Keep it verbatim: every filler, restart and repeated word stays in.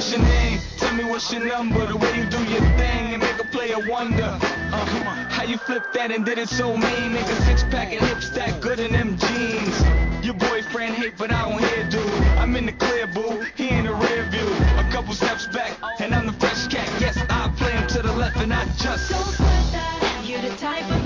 what's your name? Tell me what's your number. The way you do your thing and make a player wonder. Uh, come on, how you flip that and did it so mean? Nigga, six pack and hips that good in them jeans. Your boyfriend hate, but I don't hear, dude. I'm in the clear, boo. He in the rear view. A couple steps back, and I'm the fresh cat. Yes, I play him to the left, and I just don't sweat that. You're the type of